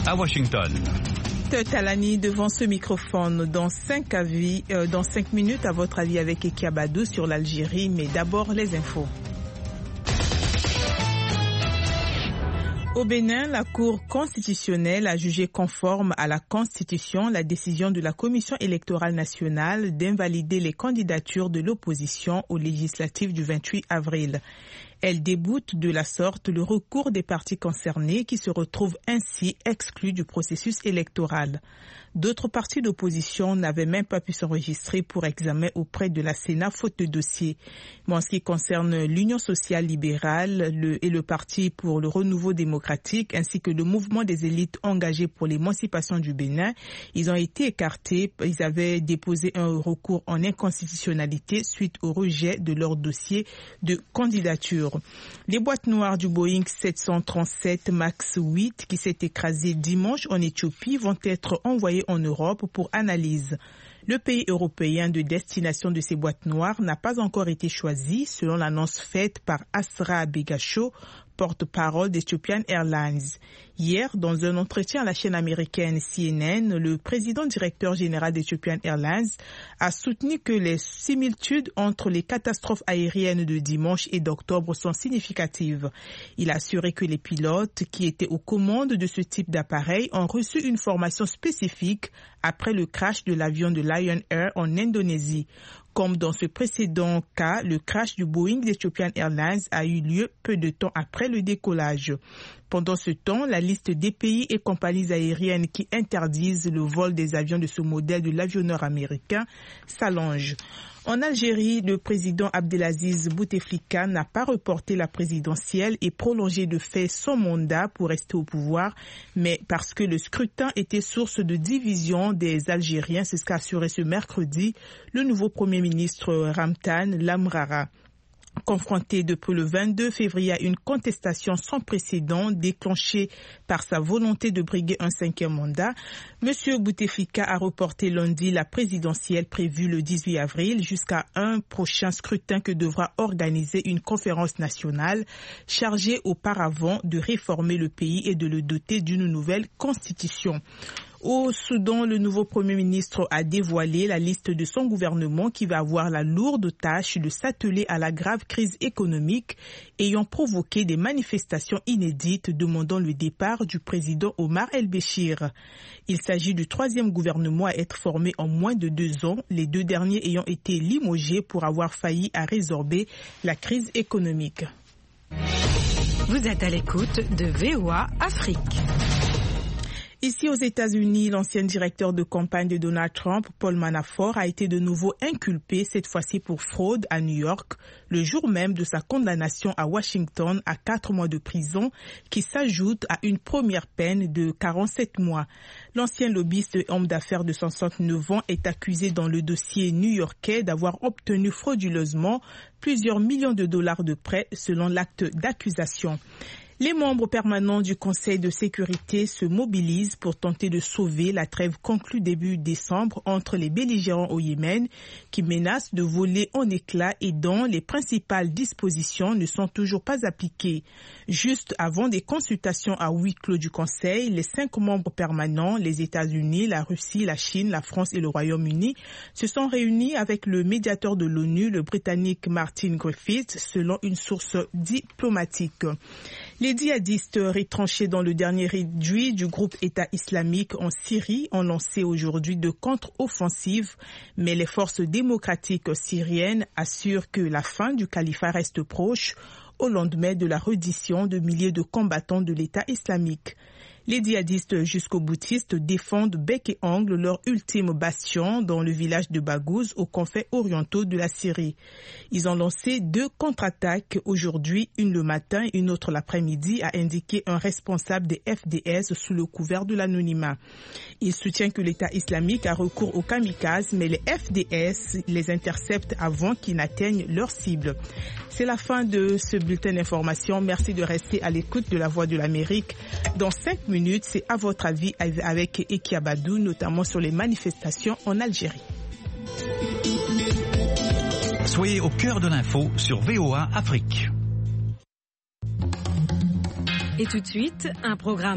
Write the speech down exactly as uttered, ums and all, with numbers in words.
à Washington. Talani devant ce microphone dans cinq, avis, euh, dans cinq minutes, à votre avis avec Eki Abadou sur l'Algérie, mais d'abord les infos. Au Bénin, la Cour constitutionnelle a jugé conforme à la Constitution la décision de la Commission électorale nationale d'invalider les candidatures de l'opposition aux législatives du vingt-huit avril. Elle déboute de la sorte le recours des partis concernés qui se retrouvent ainsi exclus du processus électoral. D'autres partis d'opposition n'avaient même pas pu s'enregistrer pour examen auprès de la Sénat faute de dossier. Mais en ce qui concerne l'Union sociale libérale le, et le Parti pour le renouveau démocratique ainsi que le mouvement des élites engagées pour l'émancipation du Bénin, ils ont été écartés. Ils avaient déposé un recours en inconstitutionnalité suite au rejet de leur dossier de candidature. Les boîtes noires du Boeing sept cent trente-sept max huit qui s'est écrasé dimanche en Éthiopie vont être envoyées en Europe pour analyse. Le pays européen de destination de ces boîtes noires n'a pas encore été choisi, selon l'annonce faite par Asra Begasho, porte-parole d'Ethiopian Airlines. Hier, dans un entretien à la chaîne américaine C N N, le président directeur général d'Ethiopian Airlines a soutenu que les similitudes entre les catastrophes aériennes de dimanche et d'octobre sont significatives. Il a assuré que les pilotes qui étaient aux commandes de ce type d'appareil ont reçu une formation spécifique après le crash de l'avion de Lion Air en Indonésie. Comme dans ce précédent cas, le crash du Boeing d'Ethiopian Airlines a eu lieu peu de temps après le décollage. Pendant ce temps, la liste des pays et compagnies aériennes qui interdisent le vol des avions de ce modèle de l'avionneur américain s'allonge. En Algérie, le président Abdelaziz Bouteflika n'a pas reporté la présidentielle et prolongé de fait son mandat pour rester au pouvoir, mais parce que le scrutin était source de division des Algériens, c'est ce qu'a assuré ce mercredi le nouveau premier ministre Ramtan Lamrara. Confronté depuis le vingt-deux février à une contestation sans précédent déclenchée par sa volonté de briguer un cinquième mandat, M. Bouteflika a reporté lundi la présidentielle prévue le dix-huit avril jusqu'à un prochain scrutin que devra organiser une conférence nationale chargée auparavant de réformer le pays et de le doter d'une nouvelle constitution. Au Soudan, le nouveau Premier ministre a dévoilé la liste de son gouvernement qui va avoir la lourde tâche de s'atteler à la grave crise économique ayant provoqué des manifestations inédites demandant le départ du président Omar el-Béchir. Il s'agit du troisième gouvernement à être formé en moins de deux ans, les deux derniers ayant été limogés pour avoir failli à résorber la crise économique. Vous êtes à l'écoute de V O A Afrique. Ici aux États-Unis, l'ancien directeur de campagne de Donald Trump, Paul Manafort, a été de nouveau inculpé, cette fois-ci pour fraude à New York, le jour même de sa condamnation à Washington à quatre mois de prison, qui s'ajoute à une première peine de quarante-sept mois. L'ancien lobbyiste et homme d'affaires de soixante-neuf ans est accusé dans le dossier new-yorkais d'avoir obtenu frauduleusement plusieurs millions de dollars de prêts selon l'acte d'accusation. Les membres permanents du Conseil de sécurité se mobilisent pour tenter de sauver la trêve conclue début décembre entre les belligérants au Yémen qui menacent de voler en éclats et dont les principales dispositions ne sont toujours pas appliquées. Juste avant des consultations à huis clos du Conseil, les cinq membres permanents, les États-Unis, la Russie, la Chine, la France et le Royaume-Uni, se sont réunis avec le médiateur de l'ONU, le Britannique Martin Griffiths, selon une source diplomatique. Les djihadistes retranchés dans le dernier réduit du groupe État islamique en Syrie ont lancé aujourd'hui de contre-offensives, mais les forces démocratiques syriennes assurent que la fin du califat reste proche au lendemain de la reddition de milliers de combattants de l'État islamique. Les djihadistes jusqu'au boutistes défendent bec et ongle leur ultime bastion dans le village de Baghouz aux confins orientaux de la Syrie. Ils ont lancé deux contre-attaques aujourd'hui, une le matin et une autre l'après-midi, a indiqué un responsable des F D S sous le couvert de l'anonymat. Il soutient que l'État islamique a recours aux kamikazes, mais les F D S les interceptent avant qu'ils n'atteignent leur cible. C'est la fin de ce bulletin d'information. Merci de rester à l'écoute de la Voix de l'Amérique. Dans cinq minutes, c'est à votre avis avec Eki Abadou, notamment sur les manifestations en Algérie. Soyez au cœur de l'info sur V O A Afrique. Et tout de suite, un programme